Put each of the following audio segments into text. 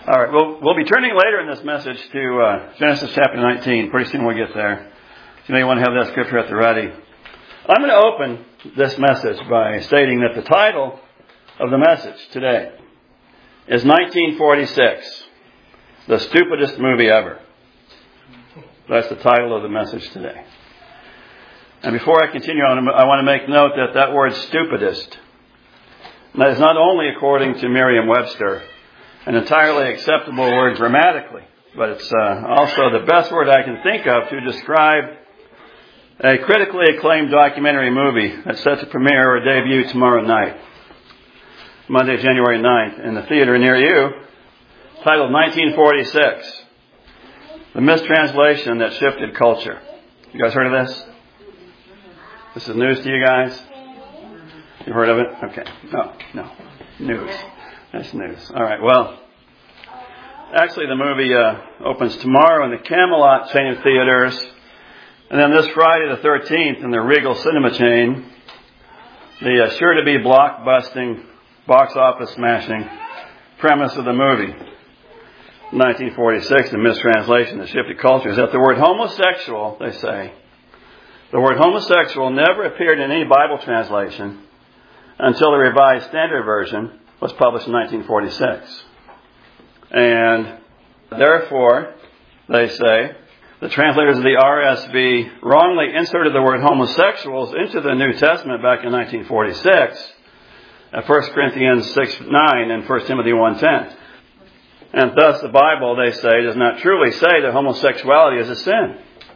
All right, we'll be turning later in this message to Genesis chapter 19. Pretty soon we'll get there. So you may want to have that scripture at the ready. I'm going to open this message by stating that the title of the message today is 1946, the stupidest movie ever. That's the title of the message today. And before I continue on, I want to make note that word stupidest, that is not only according to Merriam-Webster, an entirely acceptable word grammatically, but it's also the best word I can think of to describe a critically acclaimed documentary movie that's set to premiere or debut tomorrow night, Monday, January 9th, in the theater near you, titled 1946, The Mistranslation That Shifted Culture. You guys heard of this? This is news to you guys? You heard of it? Okay. No. News. That's news. All right. Well, actually the movie opens tomorrow in the Camelot chain of theaters. And then this Friday the 13th in the Regal Cinema chain. The sure-to-be blockbusting, box office smashing premise of the movie, 1946, the mistranslation that shifted culture, is that the word homosexual, they say, the word homosexual never appeared in any Bible translation until the Revised Standard Version was published in 1946. And therefore, they say, the translators of the RSV wrongly inserted the word homosexuals into the New Testament back in 1946, at 1 Corinthians 6:9 and 1 Timothy 1:10. And thus the Bible, they say, does not truly say that homosexuality is a sin.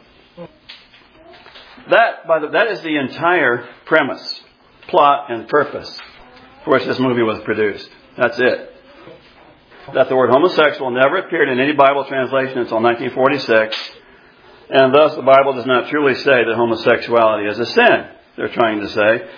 That is the entire premise, plot, and purpose for which this movie was produced. That's it. That the word homosexual never appeared in any Bible translation until 1946, and thus the Bible does not truly say that homosexuality is a sin, they're trying to say.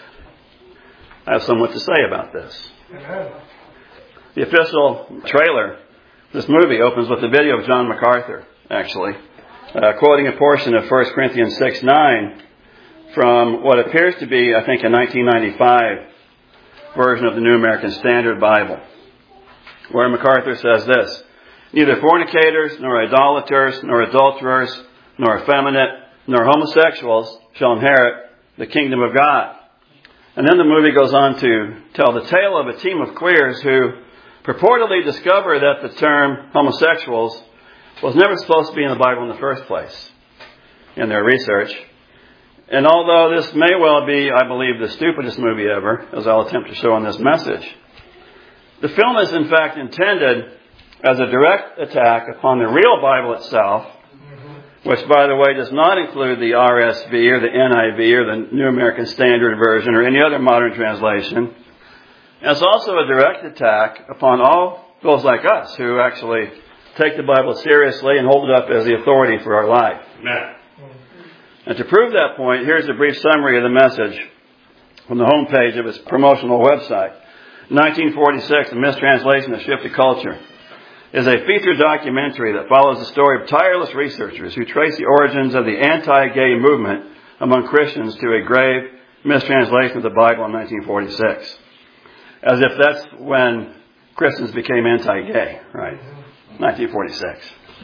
I have somewhat to say about this. Amen. The official trailer, this movie, opens with a video of John MacArthur, actually, quoting a portion of 1 Corinthians 6:9 from what appears to be, I think, a 1995 version of the New American Standard Bible, where MacArthur says this: neither fornicators, nor idolaters, nor adulterers, nor effeminate, nor homosexuals shall inherit the kingdom of God. And then the movie goes on to tell the tale of a team of queers who purportedly discover that the term homosexuals was never supposed to be in the Bible in the first place in their research. And although this may well be, I believe, the stupidest movie ever, as I'll attempt to show in this message, the film is in fact intended as a direct attack upon the real Bible itself, which, by the way, does not include the RSV or the NIV or the New American Standard Version or any other modern translation. And it's also a direct attack upon all those like us who actually take the Bible seriously and hold it up as the authority for our life. Amen. And to prove that point, here's a brief summary of the message from the homepage of its promotional website. 1946, The Mistranslation That Shifted Culture, is a feature documentary that follows the story of tireless researchers who trace the origins of the anti-gay movement among Christians to a grave mistranslation of the Bible in 1946. As if that's when Christians became anti-gay, right? 1946.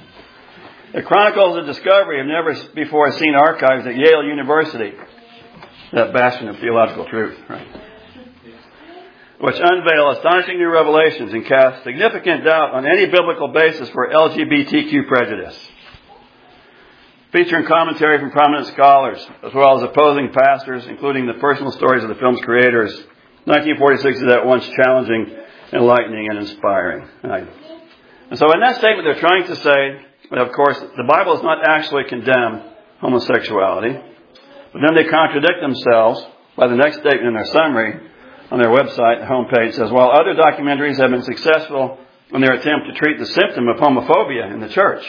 It chronicles the discovery of never-before-seen archives at Yale University, that bastion of theological truth, right? Which unveil astonishing new revelations and cast significant doubt on any biblical basis for LGBTQ prejudice. Featuring commentary from prominent scholars, as well as opposing pastors, including the personal stories of the film's creators, 1946 is at once challenging, enlightening, and inspiring. Right? And so in that statement, they're trying to say that, of course, the Bible does not actually condemn homosexuality, but then they contradict themselves by the next statement in their summary on their website. The homepage says, while other documentaries have been successful in their attempt to treat the symptom of homophobia in the church,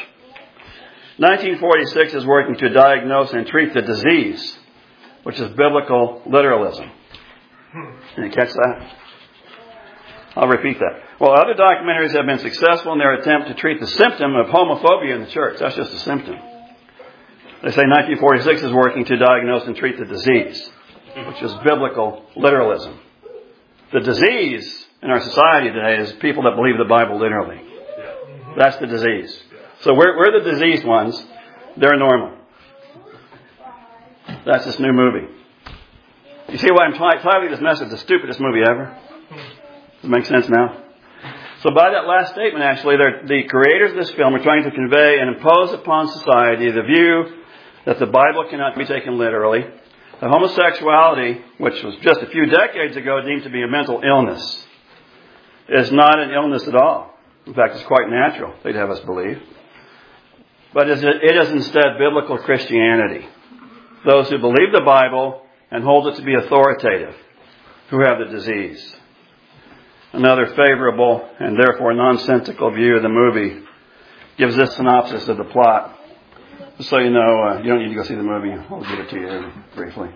1946 is working to diagnose and treat the disease, which is biblical literalism. Can you catch that? I'll repeat that. While other documentaries have been successful in their attempt to treat the symptom of homophobia in the church, that's just a symptom. They say 1946 is working to diagnose and treat the disease, which is biblical literalism. The disease in our society today is people that believe the Bible literally. That's the disease. So we're the diseased ones. They're normal. That's this new movie. You see why I'm titling this message the stupidest movie ever? Does it make sense now? So by that last statement, actually, the creators of this film are trying to convey and impose upon society the view that the Bible cannot be taken literally, that homosexuality, which was just a few decades ago deemed to be a mental illness, is not an illness at all. In fact, it's quite natural, they'd have us believe. But it is instead biblical Christianity. Those who believe the Bible and hold it to be authoritative, who have the disease. Another favorable and therefore nonsensical view of the movie gives this synopsis of the plot. Just so you know, you don't need to go see the movie. I'll give it to you briefly.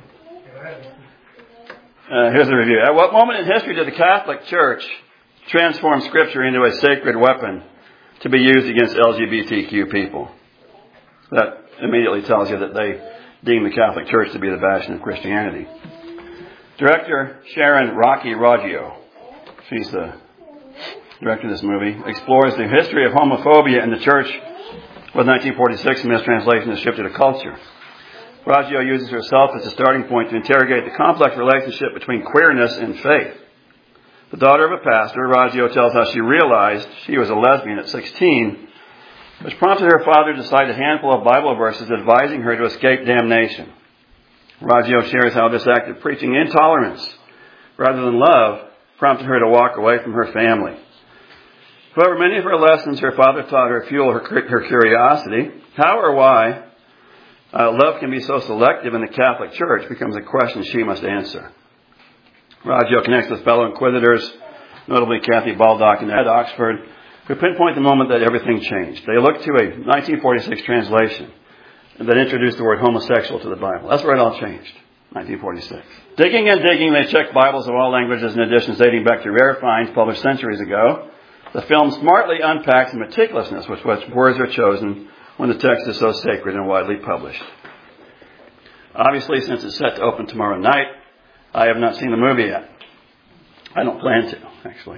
Here's the review. At what moment in history did the Catholic Church transform Scripture into a sacred weapon to be used against LGBTQ people? That immediately tells you that they deem the Catholic Church to be the bastion of Christianity. Director Sharon Rocky Raggio, she's the director of this movie, explores the history of homophobia in the church with 1946 mistranslation has shifted a culture. Raggio uses herself as a starting point to interrogate the complex relationship between queerness and faith. The daughter of a pastor, Raggio tells how she realized she was a lesbian at 16, which prompted her father to cite a handful of Bible verses advising her to escape damnation. Raggio shares how this act of preaching intolerance rather than love prompted her to walk away from her family. However, many of her lessons her father taught her fuel her curiosity. How or why love can be so selective in the Catholic Church becomes a question she must answer. Raggio connects with fellow inquisitors, notably Kathy Baldock and Ed Oxford, who pinpoint the moment that everything changed. They look to a 1946 translation that introduced the word homosexual to the Bible. That's where it all changed, 1946. Digging and digging, they checked Bibles of all languages and editions dating back to rare finds published centuries ago. The film smartly unpacks the meticulousness with which words are chosen when the text is so sacred and widely published. Obviously, since it's set to open tomorrow night, I have not seen the movie yet. I don't plan to, actually.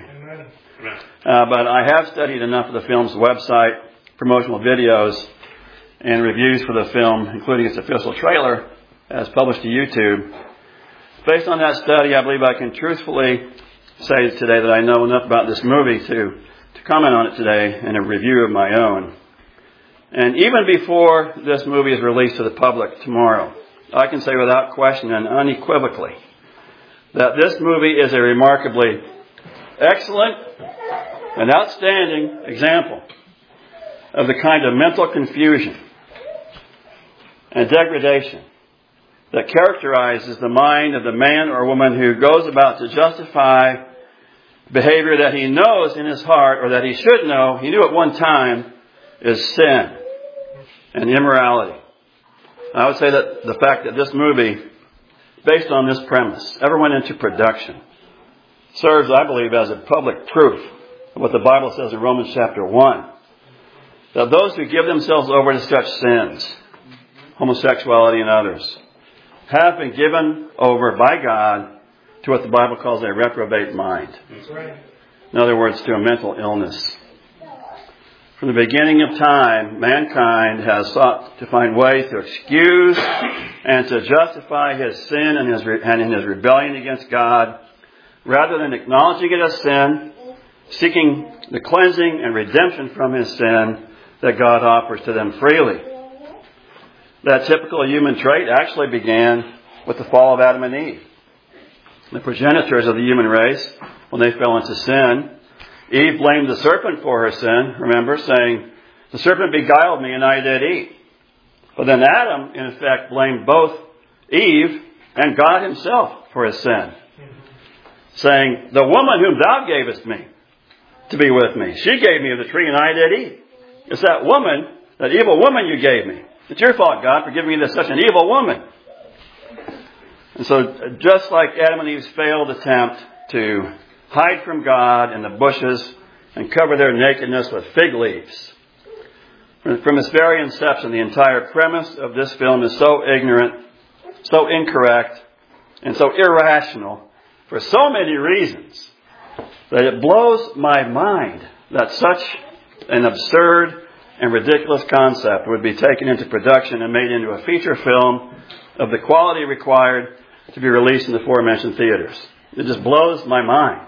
But I have studied enough of the film's website, promotional videos, and reviews for the film, including its official trailer, as published to YouTube. Based on that study, I believe I can truthfully say today that I know enough about this movie to comment on it today in a review of my own. And even before this movie is released to the public tomorrow, I can say without question and unequivocally that this movie is a remarkably excellent and outstanding example of the kind of mental confusion and degradation that characterizes the mind of the man or woman who goes about to justify behavior that he knows in his heart, or that he should know, he knew at one time, is sin and immorality. I would say that the fact that this movie, based on this premise, ever went into production, serves, I believe, as a public proof of what the Bible says in Romans chapter 1. That those who give themselves over to such sins, homosexuality and others, have been given over by God to what the Bible calls a reprobate mind. That's right. In other words, to a mental illness. From the beginning of time, mankind has sought to find ways to excuse and to justify his sin and in his rebellion against God, rather than acknowledging it as sin, seeking the cleansing and redemption from his sin that God offers to them freely. That typical human trait actually began with the fall of Adam and Eve. The progenitors of the human race, when they fell into sin, Eve blamed the serpent for her sin, remember, saying, "The serpent beguiled me and I did eat." But then Adam, in effect, blamed both Eve and God himself for his sin, saying, "The woman whom thou gavest me to be with me, she gave me of the tree and I did eat. It's that woman, that evil woman you gave me. It's your fault, God, for giving me such an evil woman." And so just like Adam and Eve's failed attempt to hide from God in the bushes and cover their nakedness with fig leaves, from its very inception, the entire premise of this film is so ignorant, so incorrect, and so irrational for so many reasons that it blows my mind that such an absurd and ridiculous concept would be taken into production and made into a feature film of the quality required to be released in the aforementioned theaters. It just blows my mind.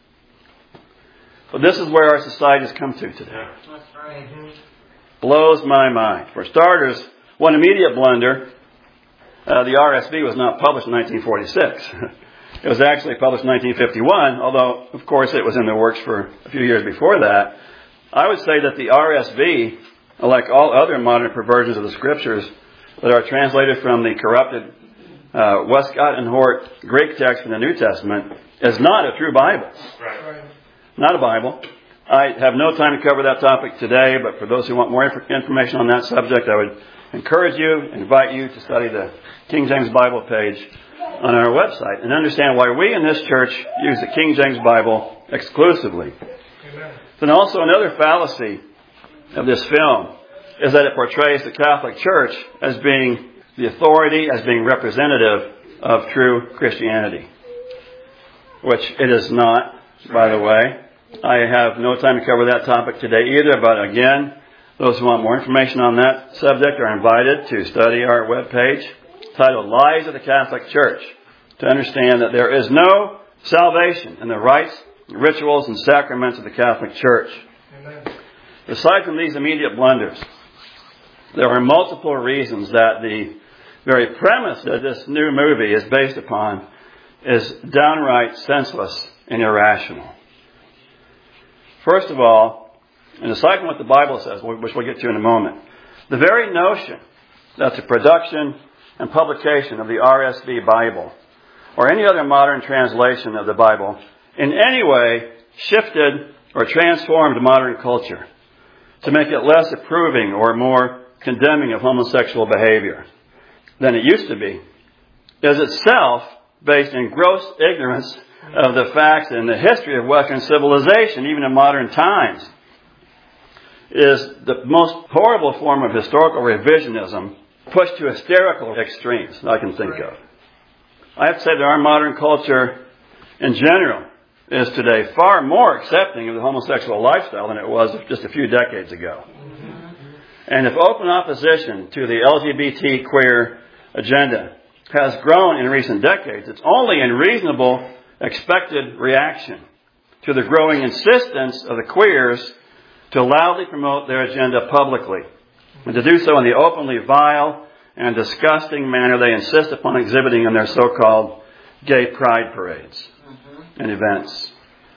But this is where our society has come to today. That's right. Blows my mind. For starters, one immediate blunder, the RSV was not published in 1946. It was actually published in 1951, although, of course, it was in the works for a few years before that. I would say that the RSV, like all other modern perversions of the Scriptures that are translated from the corrupted Westcott and Hort Greek text from the New Testament, is not a true Bible. Right. Not a Bible. I have no time to cover that topic today, but for those who want more information on that subject, I would encourage you, invite you to study the King James Bible page on our website and understand why we in this church use the King James Bible exclusively. Amen. Then also another fallacy of this film is that it portrays the Catholic Church as being the authority, as being representative of true Christianity, which it is not, by the way. I have no time to cover that topic today either, but again, those who want more information on that subject are invited to study our webpage titled Lies of the Catholic Church to understand that there is no salvation in the rites, rituals, and sacraments of the Catholic Church. Amen. Aside from these immediate blunders, there are multiple reasons that the very premise that this new movie is based upon is downright senseless and irrational. First of all, and aside from what the Bible says, which we'll get to in a moment, the very notion that the production and publication of the RSV Bible or any other modern translation of the Bible in any way shifted or transformed modern culture to make it less approving or more condemning of homosexual behavior than it used to be is itself based in gross ignorance of the facts and the history of Western civilization, even in modern times, is the most horrible form of historical revisionism pushed to hysterical extremes I can think of. I have to say that our modern culture in general is today far more accepting of the homosexual lifestyle than it was just a few decades ago. And if open opposition to the LGBT queer agenda has grown in recent decades, it's only in reasonable expected reaction to the growing insistence of the queers to loudly promote their agenda publicly, and to do so in the openly vile and disgusting manner they insist upon exhibiting in their so-called gay pride parades and events.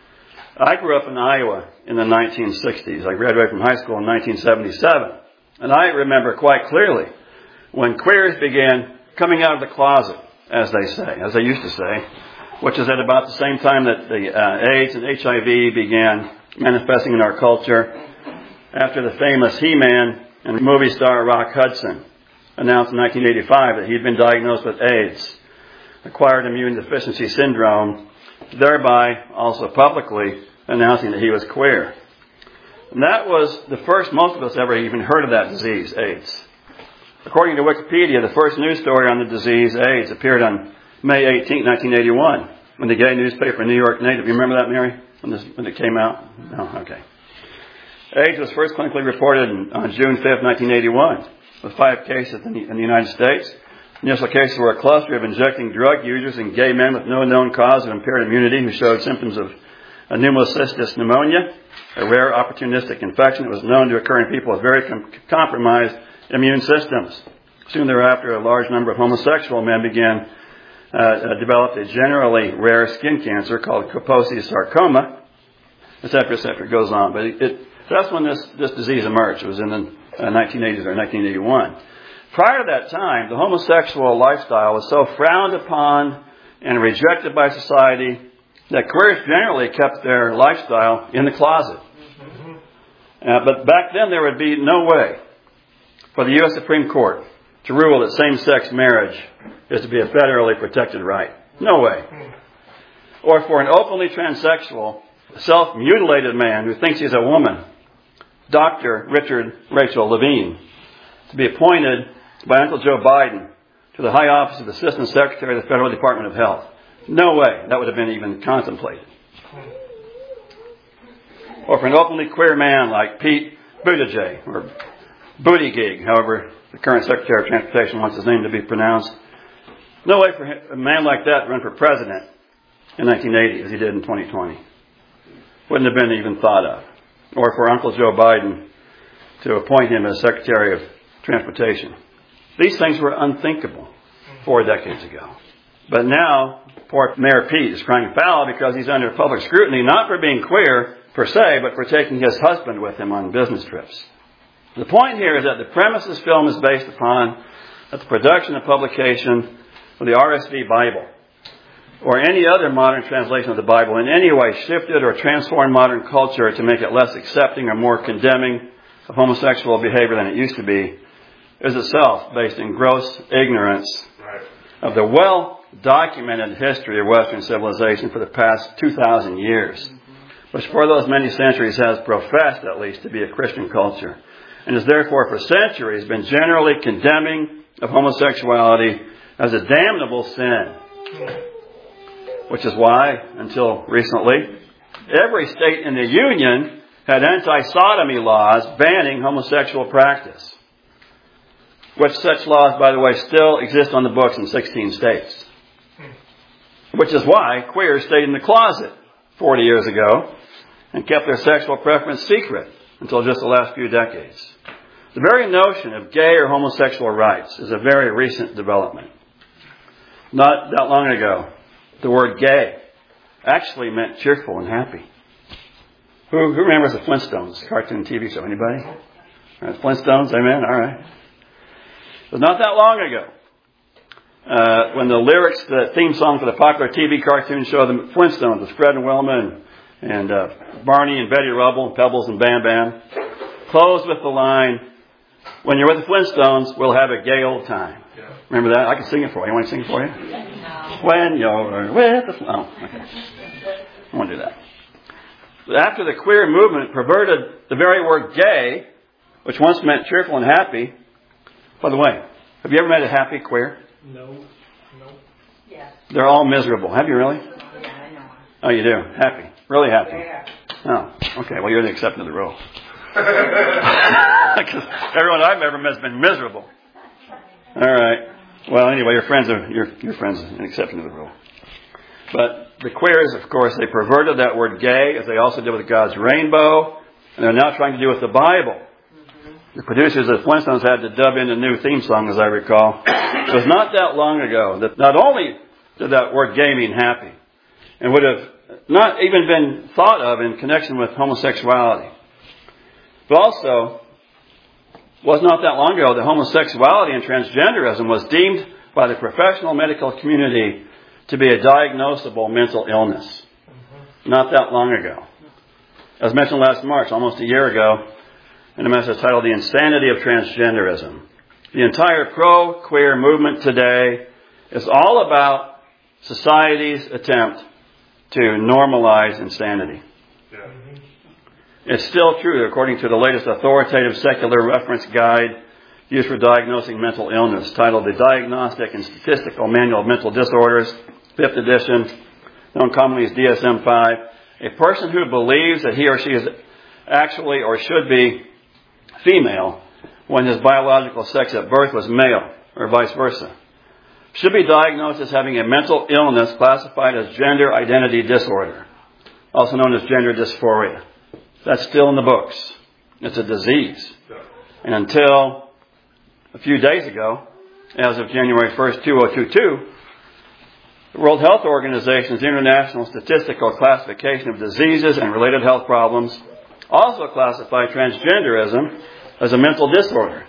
I grew up in Iowa in the 1960s. I graduated from high school in 1977. And I remember quite clearly when queers began coming out of the closet, as they used to say, which is at about the same time that the AIDS and HIV began manifesting in our culture, after the famous He-Man and movie star Rock Hudson announced in 1985 that he'd been diagnosed with AIDS, acquired immune deficiency syndrome, thereby also publicly announcing that he was queer. And that was the first most of us ever even heard of that disease, AIDS. According to Wikipedia, the first news story on the disease, AIDS, appeared on May 18, 1981, when the gay newspaper New York Native, you remember that, Mary, when it came out? No? Okay. AIDS was first clinically reported on June 5, 1981, with 5 cases in the United States. Initial cases were a cluster of injecting drug users and gay men with no known cause of impaired immunity who showed symptoms of pneumocystis pneumonia, a rare opportunistic infection that was known to occur in people with very compromised immune systems. Soon thereafter, a large number of homosexual men developed a generally rare skin cancer called Kaposi's sarcoma, etc., etc. It goes on. But that's when this disease emerged. It was in the 1980s or 1981. Prior to that time, the homosexual lifestyle was so frowned upon and rejected by society that queers generally kept their lifestyle in the closet. But back then, there would be no way for the U.S. Supreme Court to rule that same-sex marriage is to be a federally protected right. No way. Or for an openly transsexual, self-mutilated man who thinks he's a woman, Dr. Richard Rachel Levine, to be appointed by Uncle Joe Biden to the high office of Assistant Secretary of the Federal Department of Health. No way that would have been even contemplated. or for an openly queer man like Pete Buttigieg, or Buttigieg, however the current Secretary of Transportation wants his name to be pronounced. No way for a man like that to run for president in 1980 as he did in 2020. Wouldn't have been even thought of. Or for Uncle Joe Biden to appoint him as Secretary of Transportation. These things were unthinkable 4 decades ago. But now, poor Mayor Pete is crying foul because he's under public scrutiny, not for being queer per se, but for taking his husband with him on business trips. The point here is that the premise this film is based upon that the production and publication of the RSV Bible or any other modern translation of the Bible in any way shifted or transformed modern culture to make it less accepting or more condemning of homosexual behavior than it used to be, is itself based in gross ignorance of the well-documented history of Western civilization for the past 2,000 years, which for those many centuries has professed, at least, to be a Christian culture, and has therefore for centuries been generally condemning of homosexuality as a damnable sin. Which is why, until recently, every state in the Union had anti-sodomy laws banning homosexual practice. Which such laws, by the way, still exist on the books in 16 states. Which is why queers stayed in the closet 40 years ago and kept their sexual preference secret until just the last few decades. The very notion of gay or homosexual rights is a very recent development. Not that long ago, the word gay actually meant cheerful and happy. Who remembers the Flintstones cartoon TV show? Anybody? Flintstones, amen? All right. It was not that long ago when the lyrics, the theme song for the popular TV cartoon show, the Flintstones, with Fred and Wilma and Barney and Betty Rubble, Pebbles and Bam Bam, closed with the line, "When you're with the Flintstones, we'll have a gay old time." Yeah. Remember that? I can sing it for you. You want me to sing it for you? No. When you're with the... Oh, okay. I won't do that. But after the queer movement perverted the very word gay, which once meant cheerful and happy. By the way, have you ever met a happy queer? No. Yes. They're all miserable. Have you really? Yeah, I know. Oh, you do? Happy. Really happy. Yeah. Oh, okay. Well, you're the exception to the rule. Because everyone I've ever met has been miserable. All right. Well, anyway, your friends are an exception to the rule. But the queers, of course, they perverted that word gay, as they also did with God's rainbow, and they're now trying to do with the Bible. The producers of Flintstones had to dub in a new theme song, as I recall. It was not that long ago that not only did that word gay mean happy, and would have not even been thought of in connection with homosexuality, but also was not that long ago that homosexuality and transgenderism was deemed by the professional medical community to be a diagnosable mental illness. Not that long ago. As mentioned last March, almost a year ago, in a message titled The Insanity of Transgenderism. The entire pro-queer movement today is all about society's attempt to normalize insanity. Yeah. It's still true, according to the latest authoritative secular reference guide used for diagnosing mental illness, titled The Diagnostic and Statistical Manual of Mental Disorders, 5th edition, known commonly as DSM-5. A person who believes that he or she is actually or should be female when his biological sex at birth was male, or vice versa, should be diagnosed as having a mental illness classified as gender identity disorder, also known as gender dysphoria. That's still in the books. It's a disease. And until a few days ago, as of January 1st, 2022, the World Health Organization's International Statistical Classification of Diseases and Related Health Problems also classified transgenderism as a mental disorder.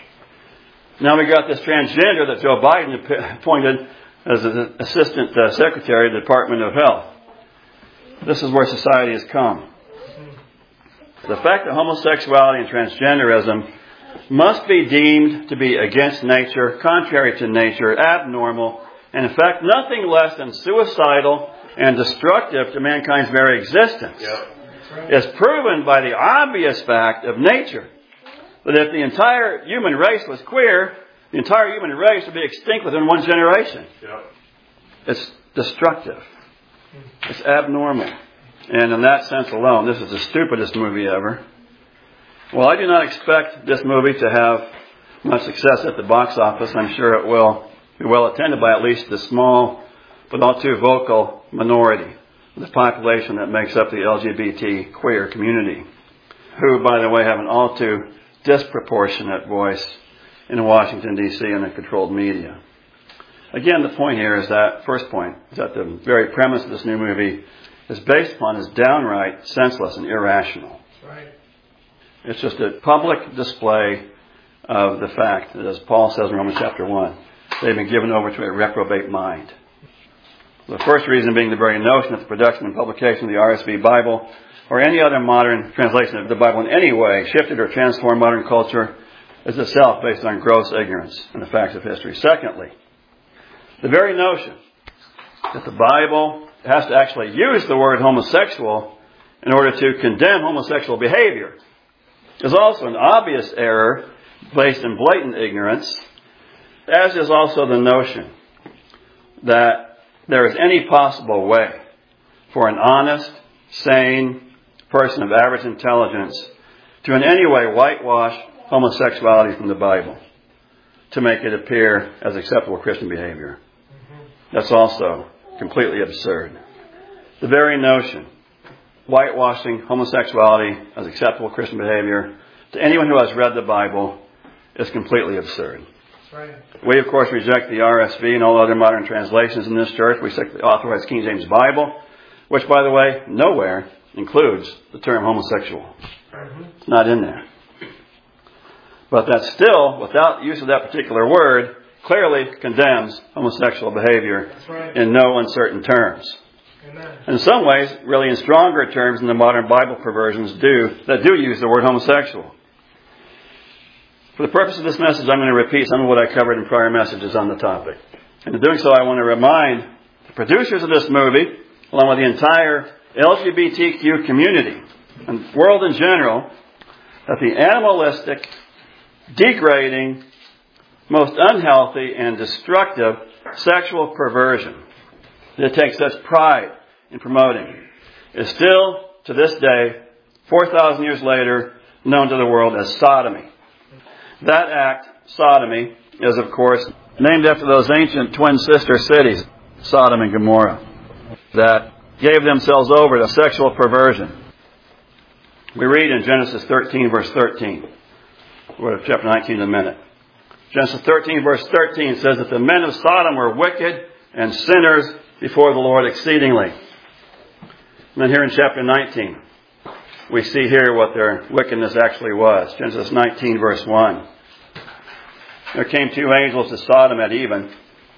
Now we got this transgender that Joe Biden appointed as an Assistant Secretary of the Department of Health. This is where society has come. The fact that homosexuality and transgenderism must be deemed to be against nature, contrary to nature, abnormal, and in fact nothing less than suicidal and destructive to mankind's very existence, is proven by the obvious fact of nature that if the entire human race was queer, the entire human race would be extinct within one generation. It's destructive. It's abnormal. And in that sense alone, this is the stupidest movie ever. Well, I do not expect this movie to have much success at the box office. I'm sure it will be well attended by at least the small but all too vocal minority of the population that makes up the LGBT queer community, who, by the way, have an all too disproportionate voice in Washington, D.C. and the controlled media. Again, the point here is that, first point, is that the very premise of this new movie is based upon is downright senseless and irrational. Right. It's just a public display of the fact that, as Paul says in Romans chapter 1, they've been given over to a reprobate mind. The first reason being the very notion that the production and publication of the RSV Bible or any other modern translation of the Bible in any way shifted or transformed modern culture is itself based on gross ignorance and the facts of history. Secondly, the very notion that the Bible has to actually use the word homosexual in order to condemn homosexual behavior is also an obvious error based in blatant ignorance, as is also the notion that there is any possible way for an honest, sane person of average intelligence to in any way whitewash homosexuality from the Bible to make it appear as acceptable Christian behavior. That's also completely absurd. The very notion, whitewashing homosexuality as acceptable Christian behavior to anyone who has read the Bible is completely absurd. Right. We, of course, reject the RSV and all other modern translations in this church. We stick to the authorized King James Bible, which, by the way, nowhere includes the term homosexual. It's not in there. But that still, without use of that particular word, clearly condemns homosexual behavior in no uncertain terms. Amen. In some ways, really in stronger terms than the modern Bible perversions that do use the word homosexual. For the purpose of this message, I'm going to repeat some of what I covered in prior messages on the topic. And in doing so, I want to remind the producers of this movie, along with the entire LGBTQ community and world in general, that the animalistic, degrading, most unhealthy and destructive sexual perversion that takes such pride in promoting is still, to this day, 4,000 years later, known to the world as sodomy. That act, sodomy, is, of course, named after those ancient twin sister cities, Sodom and Gomorrah, that gave themselves over to sexual perversion. We read in Genesis 13, verse 13. We'll go to chapter 19 in a minute. Genesis 13, verse 13 says that the men of Sodom were wicked and sinners before the Lord exceedingly. And then here in chapter 19, we see here what their wickedness actually was. Genesis 19, verse 1. There came two angels to Sodom at even.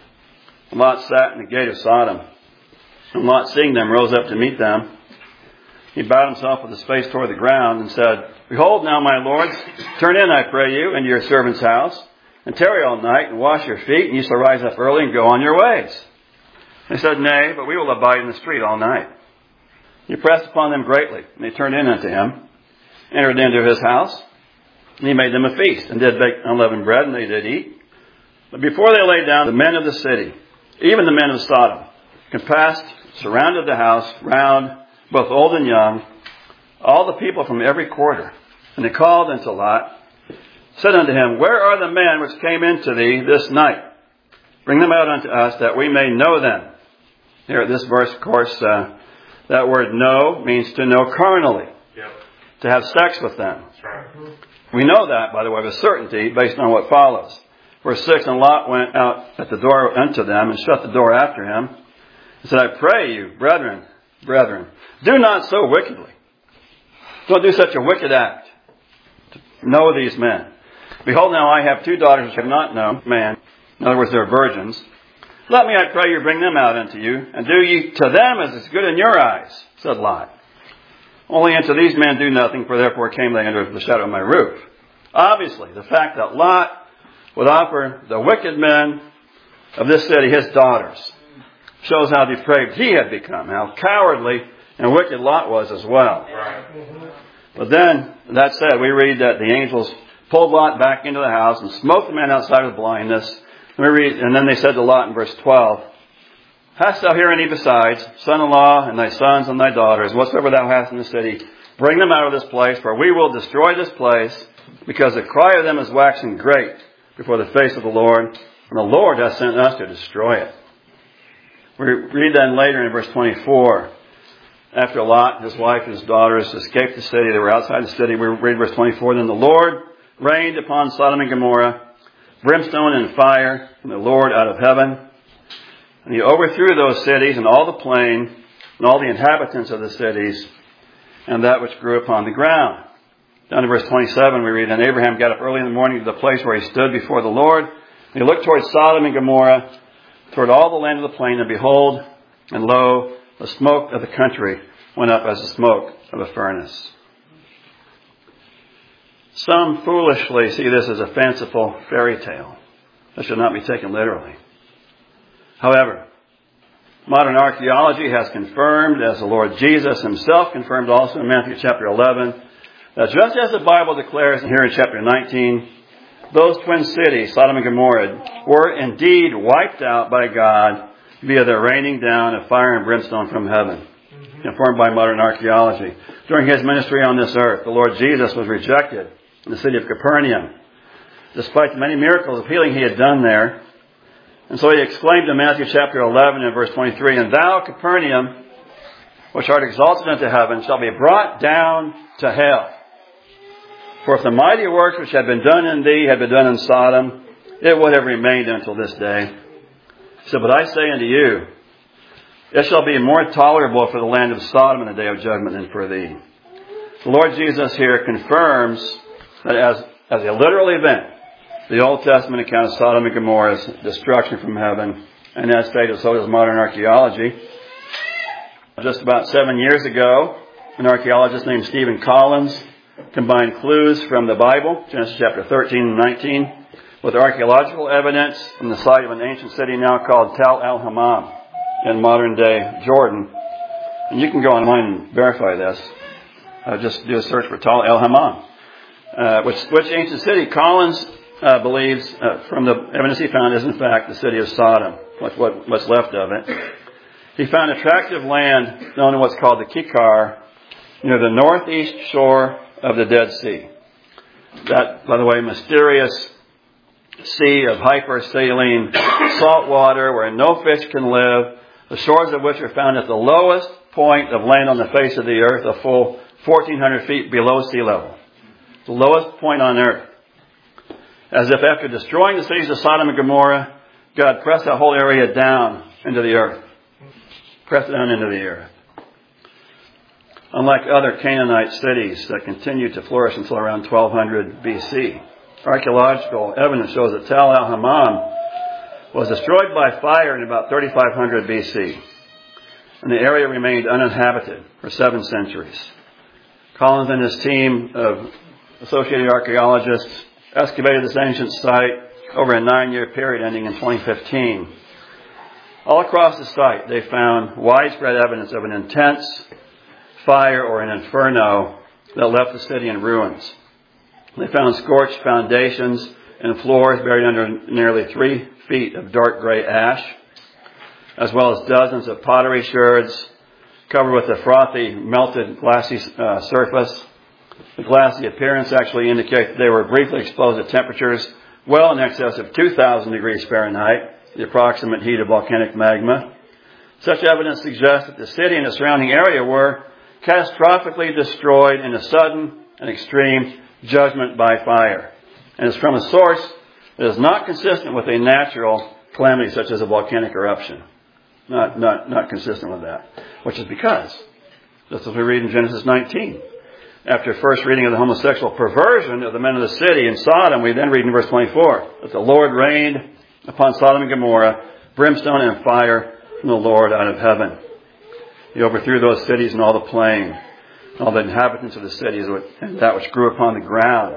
Lot sat in the gate of Sodom. And Lot, seeing them, rose up to meet them. He bowed himself with his face toward the ground and said, Behold now, my lords, turn in, I pray you, into your servant's house, and tarry all night, and wash your feet, and you shall rise up early and go on your ways. They said, Nay, but we will abide in the street all night. He pressed upon them greatly, and they turned in unto him, entered into his house, and he made them a feast, and did bake unleavened bread, and they did eat. But before they lay down, the men of the city, even the men of Sodom, compassed, surrounded the house round, both old and young, all the people from every quarter. And they called unto Lot, said unto him, Where are the men which came into thee this night? Bring them out unto us, that we may know them. Here at this verse, of course, that word know means to know carnally. Yep. To have sex with them. That's right. We know that, by the way, with certainty, based on what follows. Verse 6, And Lot went out at the door unto them, and shut the door after him, and said, I pray you, brethren, do not so wickedly. Don't do such a wicked act. To know these men. Behold, now I have two daughters which have not known man. In other words, they're virgins. Let me, I pray you, bring them out unto you, and do ye to them as is good in your eyes, said Lot. Only unto these men do nothing, for therefore came they under the shadow of my roof. Obviously, the fact that Lot would offer the wicked men of this city his daughters shows how depraved he had become, how cowardly and wicked Lot was as well. Right. But then, that said, we read that the angels pulled Lot back into the house and smote the men outside with blindness. And we read, and then they said to Lot in verse 12, Hast thou here any besides, son-in-law, and thy sons and thy daughters, whatsoever thou hast in the city, bring them out of this place, for we will destroy this place, because the cry of them is waxing great before the face of the Lord, and the Lord hath sent us to destroy it. We read then later in verse 24, after Lot, his wife, and his daughters escaped the city, they were outside the city. We read verse 24, then the Lord rained upon Sodom and Gomorrah brimstone and fire from the Lord out of heaven. And he overthrew those cities and all the plain and all the inhabitants of the cities and that which grew upon the ground. Down to verse 27 we read, and Abraham got up early in the morning to the place where he stood before the Lord. And he looked toward Sodom and Gomorrah, toward all the land of the plain, and behold, and lo, the smoke of the country went up as the smoke of a furnace. Some foolishly see this as a fanciful fairy tale that should not be taken literally. However, modern archaeology has confirmed, as the Lord Jesus himself confirmed also in Matthew chapter 11, that just as the Bible declares here in chapter 19, those twin cities, Sodom and Gomorrah, were indeed wiped out by God via the raining down of fire and brimstone from heaven, confirmed by modern archaeology. During his ministry on this earth, the Lord Jesus was rejected in the city of Capernaum, despite the many miracles of healing he had done there. And so he exclaimed in Matthew chapter 11 and verse 23, and thou, Capernaum, which art exalted into heaven, shall be brought down to hell. For if the mighty works which had been done in thee had been done in Sodom, it would have remained until this day. He said, but I say unto you, it shall be more tolerable for the land of Sodom in the day of judgment than for thee. The Lord Jesus here confirms that as a literal event, the Old Testament account of Sodom and Gomorrah's destruction from heaven, and as stated, so does modern archaeology. Just about 7 years ago, an archaeologist named Stephen Collins combined clues from the Bible, Genesis chapter 13 and 19, with archaeological evidence from the site of an ancient city now called Tal el-Hammam in modern-day Jordan. And you can go online and verify this. Just do a search for Tal el-Hammam. Which ancient city Collins believes, from the evidence he found, is in fact the city of Sodom, what's left of it. He found a tract of land known as what's called the Kikar, near the northeast shore of the Dead Sea. That, by the way, mysterious sea of hyper-saline salt water where no fish can live, the shores of which are found at the lowest point of land on the face of the earth, a full 1,400 feet below sea level. The lowest point on earth. As if after destroying the cities of Sodom and Gomorrah, God pressed that whole area down into the earth. Pressed it down into the earth. Unlike other Canaanite cities that continued to flourish until around 1200 BC, archaeological evidence shows that Tal el-Hammam was destroyed by fire in about 3500 BC, and the area remained uninhabited for 7 centuries. Collins and his team of associated archaeologists excavated this ancient site over a 9-year period ending in 2015. All across the site, they found widespread evidence of an intense fire or an inferno that left the city in ruins. They found scorched foundations and floors buried under nearly 3 feet of dark gray ash, as well as dozens of pottery sherds covered with a frothy, melted, glassy surface. The glassy appearance actually indicates that they were briefly exposed to temperatures well in excess of 2,000 degrees Fahrenheit, the approximate heat of volcanic magma. Such evidence suggests that the city and the surrounding area were catastrophically destroyed in a sudden and extreme judgment by fire, and is from a source that is not consistent with a natural calamity such as a volcanic eruption. Not consistent with that. Which is because, just as we read in Genesis 19, after first reading of the homosexual perversion of the men of the city in Sodom, we then read in verse 24 that the Lord rained upon Sodom and Gomorrah brimstone and fire from the Lord out of heaven. He overthrew those cities and all the plain, and all the inhabitants of the cities and that which grew upon the ground.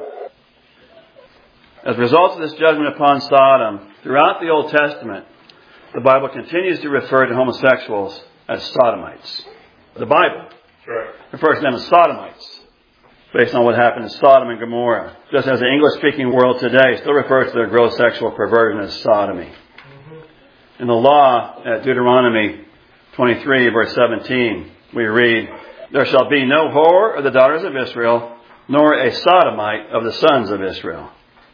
As a result of this judgment upon Sodom, throughout the Old Testament, the Bible continues to refer to homosexuals as sodomites. The Bible refers to them as sodomites based on what happened in Sodom and Gomorrah, just as the English-speaking world today still refers to their gross sexual perversion as sodomy. In the law, at Deuteronomy 23, verse 17, we read, "There shall be no whore of the daughters of Israel, nor a sodomite of the sons of Israel."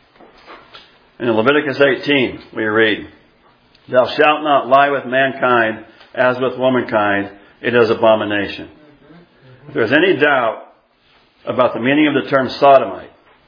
And in Leviticus 18, we read, "Thou shalt not lie with mankind as with womankind. It is abomination." If there's any doubt about the meaning of the term sodomite,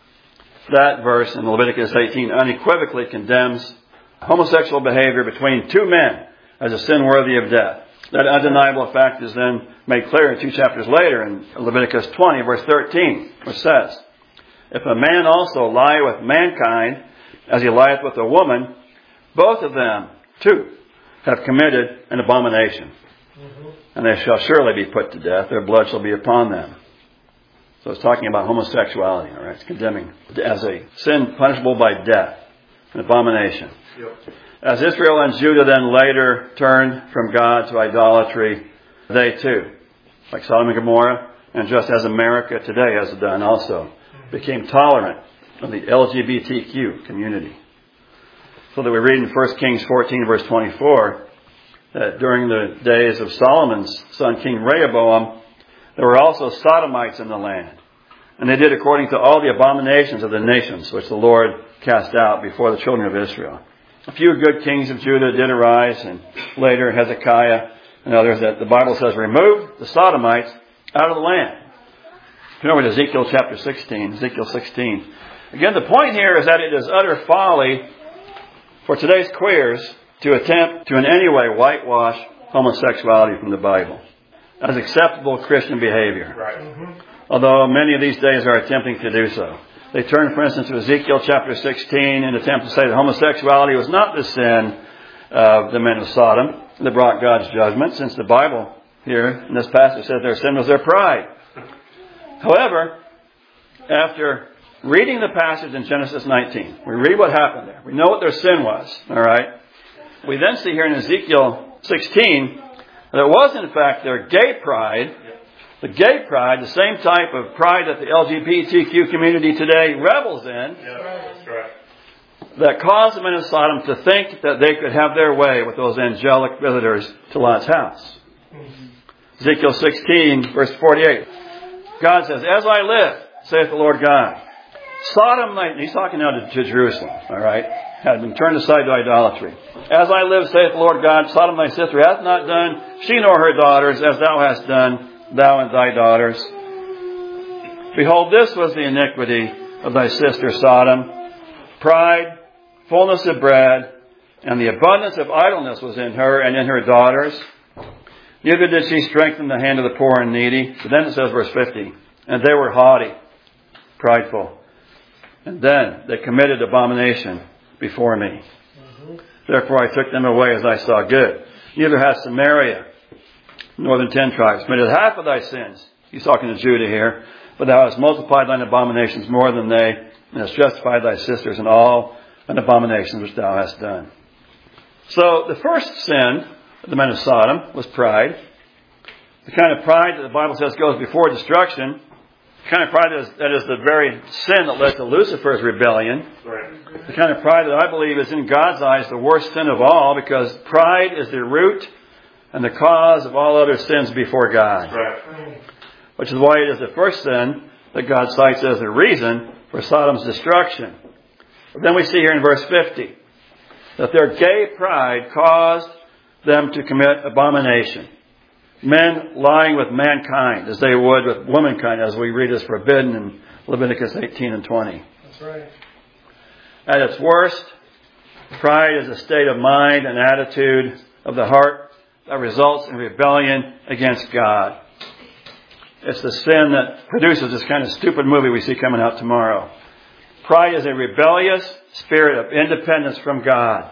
that verse in Leviticus 18 unequivocally condemns homosexual behavior between two men as a sin worthy of death. That undeniable fact is then made clear in 2 chapters later in Leviticus 20, verse 13, which says, "If a man also lie with mankind as he lieth with a woman, both of them, too, have committed an abomination. And they shall surely be put to death. Their blood shall be upon them." So it's talking about homosexuality, all right? It's condemning as a sin punishable by death, an abomination. Yep. As Israel and Judah then later turned from God to idolatry, they too, like Sodom and Gomorrah, and just as America today has done also, became tolerant of the LGBTQ community. So that we read in 1 Kings 14, verse 24, that during the days of Solomon's son, King Rehoboam, there were also sodomites in the land. And they did according to all the abominations of the nations, which the Lord cast out before the children of Israel. A few good kings of Judah did arise, and later Hezekiah and others that the Bible says removed the sodomites out of the land. Turn over to Ezekiel chapter 16, Ezekiel 16. Again, the point here is that it is utter folly for today's queers to attempt to in any way whitewash homosexuality from the Bible as acceptable Christian behavior. Right. Although many of these days are attempting to do so. They turn, for instance, to Ezekiel chapter 16 and attempt to say that homosexuality was not the sin of the men of Sodom that brought God's judgment, since the Bible here in this passage says their sin was their pride. However, after reading the passage in Genesis 19, we read what happened there. We know what their sin was, all right? We then see here in Ezekiel 16 that it was, in fact, their gay pride. The gay pride, the same type of pride that the LGBTQ community today revels in, that caused the men of Sodom to think that they could have their way with those angelic visitors to Lot's house. Ezekiel 16, verse 48. God says, "As I live, saith the Lord God, Sodom," he's talking now to Jerusalem, all right, had been turned aside to idolatry. "As I live, saith the Lord God, Sodom thy sister hath not done, she nor her daughters, as thou hast done, thou and thy daughters. Behold, this was the iniquity of thy sister Sodom. Pride, fullness of bread, and the abundance of idleness was in her and in her daughters. Neither did she strengthen the hand of the poor and needy." But then it says, verse 50, "And they were haughty, prideful. And then they committed abomination before me. Therefore I took them away as I saw good. Neither hath Samaria, more than 10 tribes, committed half of thy sins." He's talking to Judah here. "But thou hast multiplied thine abominations more than they, and hast justified thy sisters in all an abominations which thou hast done." So the first sin of the men of Sodom was pride. The kind of pride that the Bible says goes before destruction. The kind of pride that is the very sin that led to Lucifer's rebellion. Right. The kind of pride that I believe is in God's eyes the worst sin of all, because pride is the root and the cause of all other sins before God. Right. Which is why it is the first sin that God cites as the reason for Sodom's destruction. But then we see here in verse 50 that their gay pride caused them to commit abomination. Men lying with mankind as they would with womankind, as we read is forbidden in Leviticus 18 and 20. That's right. At its worst, pride is a state of mind and attitude of the heart that results in rebellion against God. It's the sin that produces this kind of stupid movie we see coming out tomorrow. Pride is a rebellious spirit of independence from God.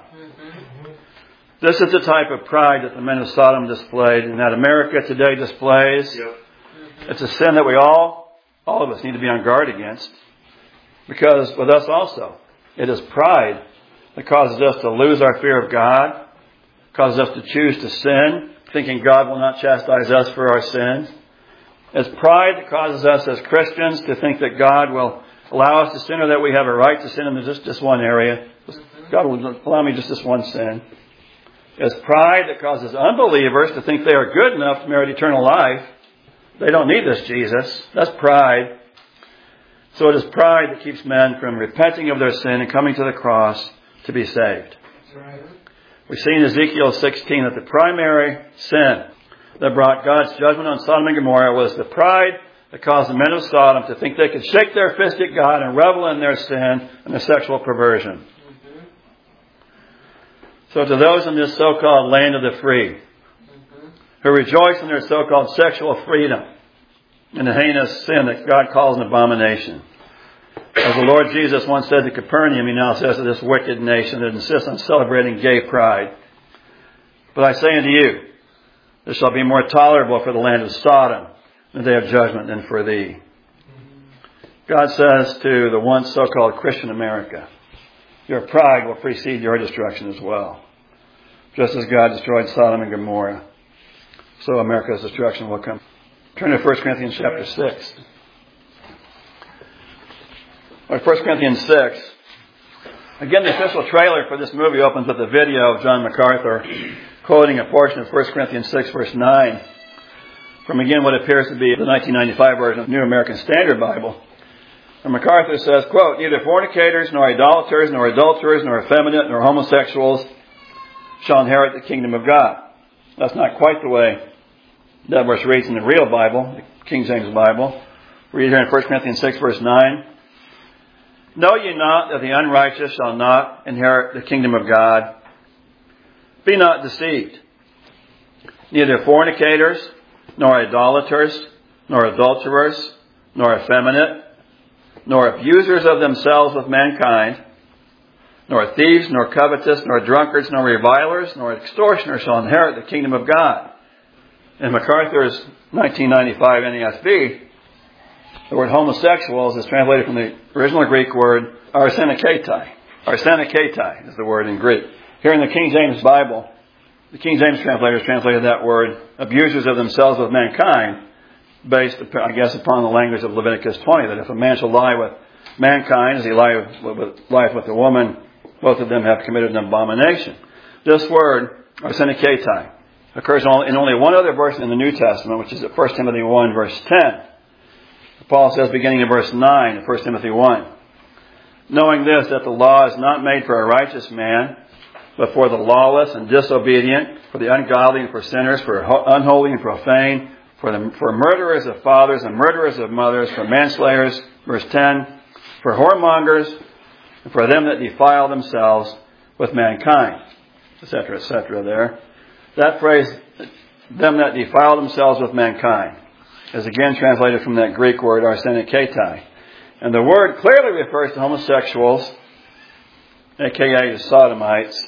This is the type of pride that the men of Sodom displayed and that America today displays. Yep. It's a sin that we all of us need to be on guard against. Because with us also, it is pride that causes us to lose our fear of God, causes us to choose to sin, thinking God will not chastise us for our sins. It's pride that causes us as Christians to think that God will allow us to sin, or that we have a right to sin in just one area. God will allow me just this one sin. It's pride that causes unbelievers to think they are good enough to merit eternal life. They don't need this Jesus. That's pride. So it is pride that keeps men from repenting of their sin and coming to the cross to be saved. That's right. We see in Ezekiel 16 that the primary sin that brought God's judgment on Sodom and Gomorrah was the pride that caused the men of Sodom to think they could shake their fist at God and revel in their sin and their sexual perversion. So to those in this so-called land of the free, who rejoice in their so-called sexual freedom and the heinous sin that God calls an abomination, as the Lord Jesus once said to Capernaum, He now says to this wicked nation that insists on celebrating gay pride, "But I say unto you, this shall be more tolerable for the land of Sodom in the day of judgment than for thee." God says to the once so-called Christian America, your pride will precede your destruction as well. Just as God destroyed Sodom and Gomorrah, so America's destruction will come. Turn to 1 Corinthians chapter 6. 1 Corinthians 6. Again, the official trailer for this movie opens with a video of John MacArthur quoting a portion of 1 Corinthians 6, verse 9, from again what appears to be the 1995 version of New American Standard Bible. And MacArthur says, quote, "Neither fornicators, nor idolaters, nor adulterers, nor effeminate, nor homosexuals shall inherit the kingdom of God." That's not quite the way that verse reads in the real Bible, the King James Bible. Read here in 1 Corinthians 6, verse 9. "Know ye not that the unrighteous shall not inherit the kingdom of God? Be not deceived. Neither fornicators, nor idolaters, nor adulterers, nor effeminate, nor abusers of themselves with mankind, nor thieves, nor covetous, nor drunkards, nor revilers, nor extortioners shall inherit the kingdom of God." In MacArthur's 1995 NASB, the word homosexuals is translated from the original Greek word arseniketai. Arseniketai is the word in Greek. Here in the King James Bible, the King James translators translated that word abusers of themselves with mankind, based, I guess, upon the language of Leviticus 20, that if a man shall lie with mankind as he lieth with a woman, both of them have committed an abomination. This word, arseniketai, occurs in only one other verse in the New Testament, which is at 1 Timothy 1, verse 10. Paul says, beginning in verse 9 of 1 Timothy 1, "Knowing this, that the law is not made for a righteous man, but for the lawless and disobedient, for the ungodly and for sinners, for unholy and profane, for murderers of fathers and murderers of mothers, for manslayers," verse 10, "for whoremongers, and for them that defile themselves with mankind," etc. there. That phrase, "them that defile themselves with mankind," is again translated from that Greek word arseniketai. And the word clearly refers to homosexuals, aka the Sodomites.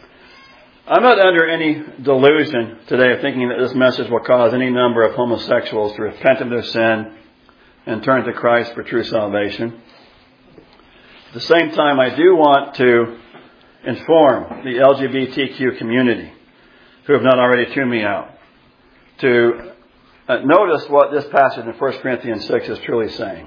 I'm not under any delusion today of thinking that this message will cause any number of homosexuals to repent of their sin and turn to Christ for true salvation. At the same time, I do want to inform the LGBTQ community, who have not already tuned me out, to notice what this passage in 1 Corinthians 6 is truly saying.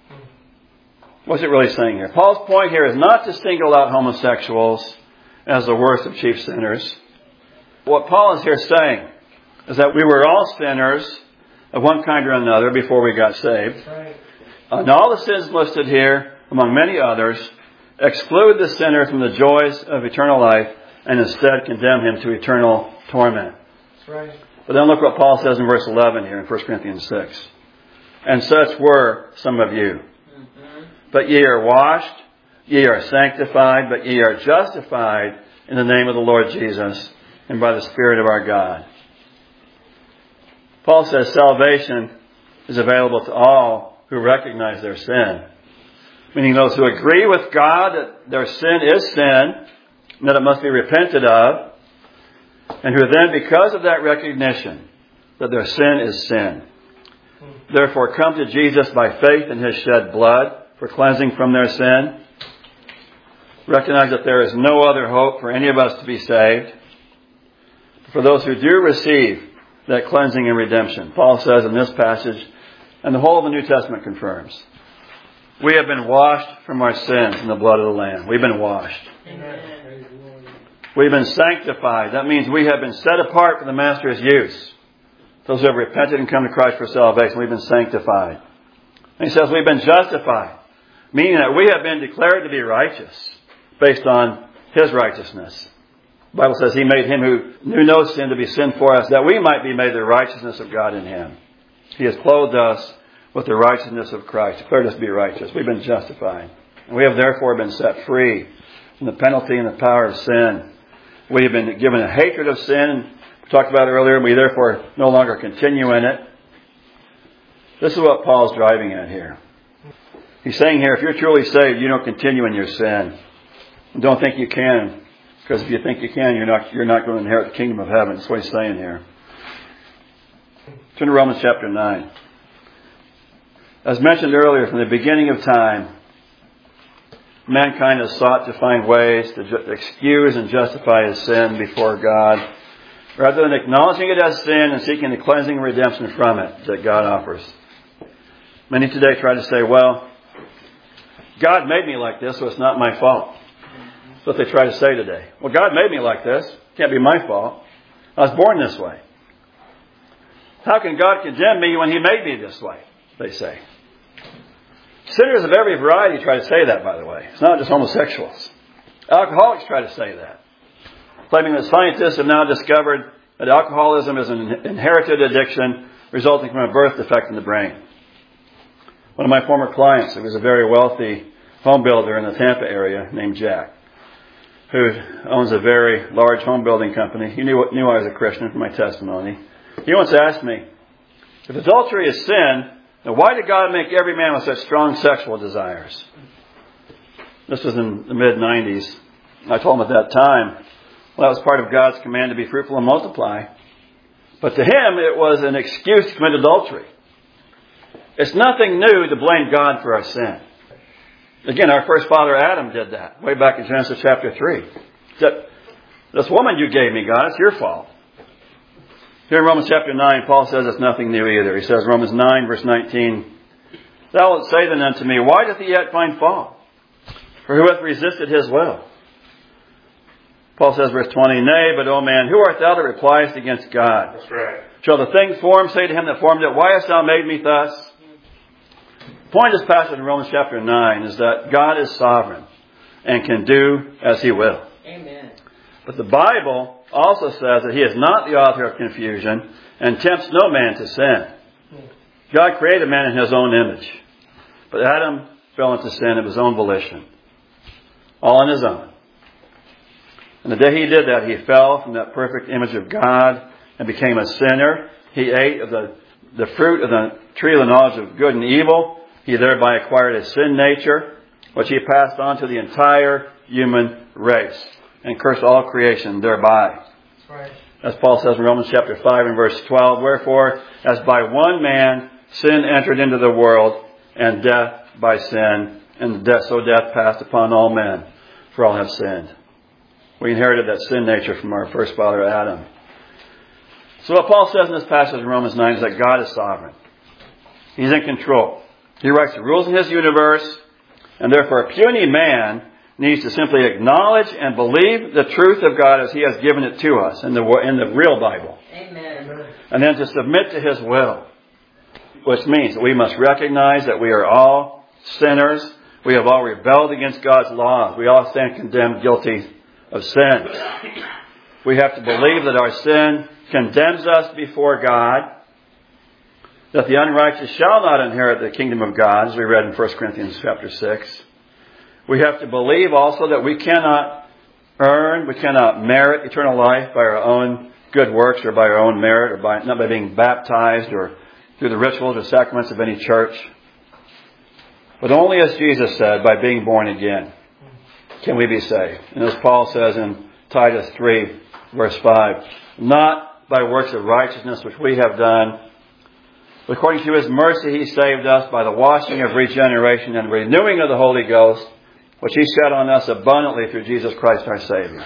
What's it really saying here? Paul's point here is not to single out homosexuals as the worst of chief sinners. What Paul is here saying is that we were all sinners of one kind or another before we got saved. Right. And all the sins listed here, among many others, exclude the sinner from the joys of eternal life and instead condemn him to eternal torment. That's right. But then look what Paul says in verse 11 here in 1 Corinthians 6. "And such were some of you. But ye are washed, ye are sanctified, but ye are justified in the name of the Lord Jesus and by the Spirit of our God." Paul says salvation is available to all who recognize their sin. Meaning those who agree with God that their sin is sin, and that it must be repented of, and who then, because of that recognition that their sin is sin, therefore come to Jesus by faith in His shed blood for cleansing from their sin, recognize that there is no other hope for any of us to be saved. For those who do receive that cleansing and redemption, Paul says in this passage, and the whole of the New Testament confirms, we have been washed from our sins in the blood of the Lamb. We've been washed. Amen. We've been sanctified. That means we have been set apart for the Master's use. Those who have repented and come to Christ for salvation, we've been sanctified. And he says we've been justified, meaning that we have been declared to be righteous based on His righteousness. The Bible says He made Him who knew no sin to be sin for us, that we might be made the righteousness of God in Him. He has clothed us with the righteousness of Christ, declared us to be righteous. We've been justified. And we have therefore been set free from the penalty and the power of sin. We have been given a hatred of sin. We talked about it earlier. We therefore no longer continue in it. This is what Paul's driving at here. He's saying here, if you're truly saved, you don't continue in your sin. And don't think you can. Because if you think you can, you're not going to inherit the kingdom of heaven. That's what he's saying here. Turn to Romans chapter 9. As mentioned earlier, from the beginning of time, mankind has sought to find ways to excuse and justify his sin before God, rather than acknowledging it as sin and seeking the cleansing and redemption from it that God offers. Many today try to say, well, God made me like this, so it's not my fault. That's what they try to say today. Well, God made me like this. It can't be my fault. I was born this way. How can God condemn me when He made me this way? They say. Sinners of every variety try to say that, by the way. It's not just homosexuals. Alcoholics try to say that, claiming that scientists have now discovered that alcoholism is an inherited addiction resulting from a birth defect in the brain. One of my former clients, who was a very wealthy home builder in the Tampa area named Jack, who owns a very large home building company. He knew I was a Christian from my testimony. He once asked me, if adultery is sin, then why did God make every man with such strong sexual desires? This was in the mid-90s. I told him at that time, well, that was part of God's command to be fruitful and multiply. But to him, it was an excuse to commit adultery. It's nothing new to blame God for our sin. Again, our first father Adam did that way back in Genesis chapter 3. He said, this woman you gave me, God, it's your fault. Here in Romans chapter 9, Paul says it's nothing new either. He says, Romans 9, verse 19, thou wilt say then unto me, why doth he yet find fault? For who hath resisted his will? Paul says, verse 20, nay, but, O man, who art thou that repliest against God? That's right. Shall the thing formed say to him that formed it, why hast thou made me thus? The point of this passage in Romans chapter 9 is that God is sovereign and can do as He will. Amen. But the Bible also says that He is not the author of confusion and tempts no man to sin. God created man in His own image. But Adam fell into sin of his own volition. All on his own. And the day he did that, he fell from that perfect image of God and became a sinner. He ate of the fruit of the tree of the knowledge of good and evil. He thereby acquired a sin nature, which he passed on to the entire human race and cursed all creation thereby. That's right. As Paul says in Romans chapter 5 and verse 12, wherefore, as by one man sin entered into the world, and death by sin, and so death passed upon all men, for all have sinned. We inherited that sin nature from our first father Adam. So what Paul says in this passage in Romans 9 is that God is sovereign. He's in control. He writes the rules in His universe, and therefore a puny man needs to simply acknowledge and believe the truth of God as He has given it to us in the real Bible. Amen. And then to submit to His will, which means that we must recognize that we are all sinners. We have all rebelled against God's laws. We all stand condemned, guilty of sin. We have to believe that our sin condemns us before God, that the unrighteous shall not inherit the kingdom of God, as we read in 1 Corinthians chapter 6. We have to believe also that we cannot earn, we cannot merit eternal life by our own good works or by our own merit or not by being baptized or through the rituals or sacraments of any church. But only, as Jesus said, by being born again can we be saved. And as Paul says in Titus 3, verse 5, not by works of righteousness which we have done, but according to His mercy He saved us by the washing of regeneration and renewing of the Holy Ghost, which He shed on us abundantly through Jesus Christ our Savior.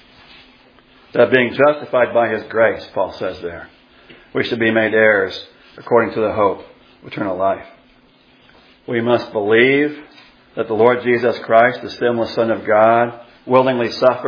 That being justified by His grace, Paul says there, we should be made heirs according to the hope of eternal life. We must believe that the Lord Jesus Christ, the sinless Son of God, willingly suffered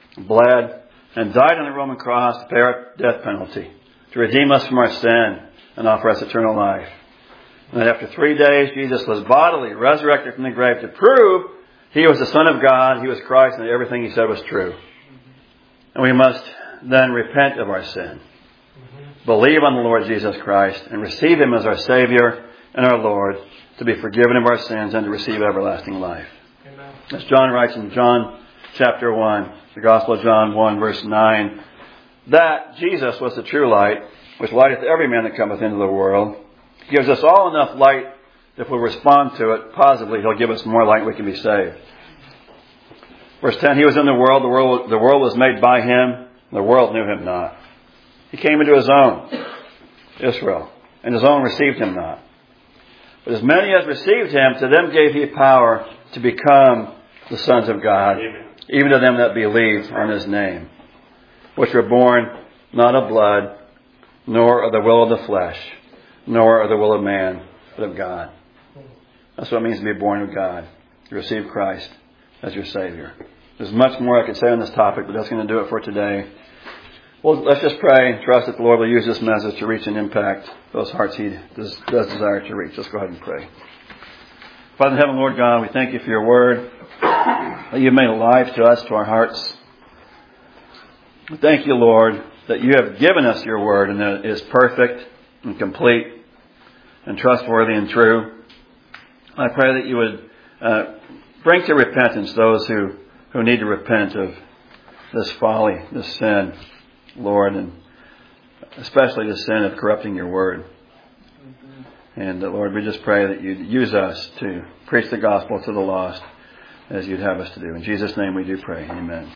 bled, and died on the Roman cross to pay our death penalty, to redeem us from our sin and offer us eternal life. And then after 3 days, Jesus was bodily resurrected from the grave to prove He was the Son of God, He was Christ, and everything He said was true. And we must then repent of our sin, believe on the Lord Jesus Christ, and receive Him as our Savior and our Lord, to be forgiven of our sins and to receive everlasting life. Amen. As John writes in John chapter 1, the Gospel of John 1, verse 9, that Jesus was the true light, which lighteth every man that cometh into the world. He gives us all enough light. If we respond to it positively, He'll give us more light, we can be saved. Verse 10, He was in the world was made by Him, the world knew Him not. He came into His own, Israel, and His own received Him not. But as many as received Him, to them gave He power to become the sons of God, even to them that believe on His name, which were born not of blood, nor of the will of the flesh, nor of the will of man, but of God. That's what it means to be born of God, to receive Christ as your Savior. There's much more I could say on this topic, but that's going to do it for today. Well, let's just pray and trust that the Lord will use this message to reach and impact those hearts He does desire to reach. Let's go ahead and pray. Father in heaven, Lord God, we thank You for Your word, that You've made alive to us, to our hearts. We thank You, Lord, that You have given us Your word and that it is perfect and complete and trustworthy and true. I pray that You would bring to repentance those who need to repent of this folly, this sin, Lord, and especially the sin of corrupting Your word. And Lord, we just pray that You'd use us to preach the gospel to the lost as You'd have us to do. In Jesus' name we do pray. Amen.